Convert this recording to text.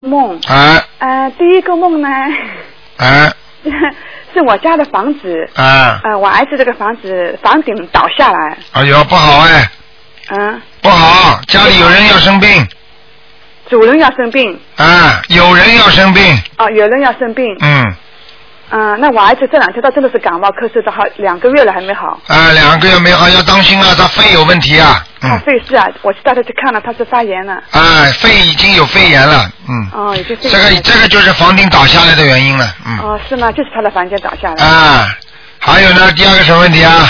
梦。 啊。 第一个梦呢。 啊。 是我家的房子。 啊。 我儿子这个房子房顶倒下来。 哎呦，不好哎。不好，家里有人要生病。 主人要生病。 有人要生病。 有人要生病。那我儿子这2天他真的是感冒咳嗽的好2个月了还没好。 2个月没好，要当心了，他肺有问题啊。 他肺是啊，我带他去看了，他是发炎了。 肺已经有肺炎了。 已经肺炎了。 这个就是房顶倒下来的原因了。 是吗？就是他的房间倒下来。 还有呢，第二个什么问题啊？